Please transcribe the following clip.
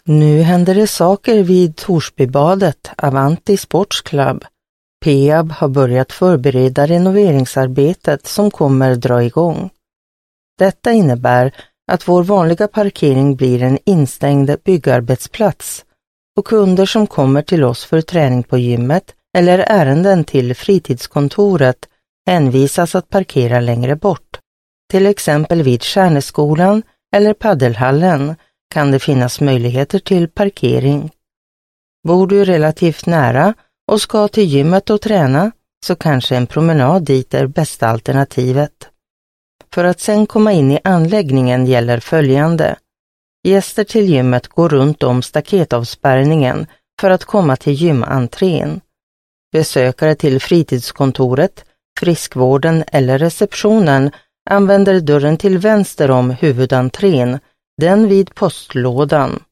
Nu händer det saker vid Torsbybadet, Avanti Sports Club. Peab har börjat förbereda renoveringsarbetet som kommer dra igång. Detta innebär att vår vanliga parkering blir en instängd byggarbetsplats och kunder som kommer till oss för träning på gymmet eller ärenden till fritidskontoret hänvisas att parkera längre bort. Till exempel vid Kärneskolan eller paddelhallen kan det finnas möjligheter till parkering. Bor du relativt nära och ska till gymmet och träna, så kanske en promenad dit är bästa alternativet. För att sen komma in i anläggningen gäller följande. Gäster till gymmet går runt om staketavspärrningen för att komma till gymentrén. Besökare till fritidskontoret, friskvården eller receptionen använder dörren till vänster om huvudentrén, den vid postlådan.